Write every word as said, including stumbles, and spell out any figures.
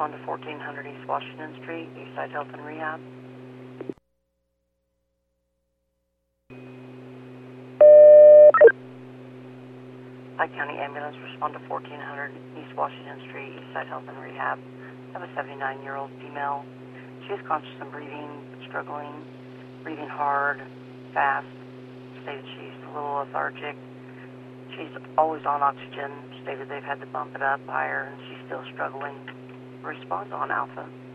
respond to fourteen hundred East Washington Street, Eastside Health and Rehab. Pike County Ambulance, respond to fourteen hundred East Washington Street, Eastside Health and Rehab. I have a seventy-nine-year-old female. She is conscious and breathing, but struggling, breathing hard, fast. Stated she's a little lethargic. She's always on oxygen. Stated they've had to bump it up higher, and she's still struggling. Response on Alpha.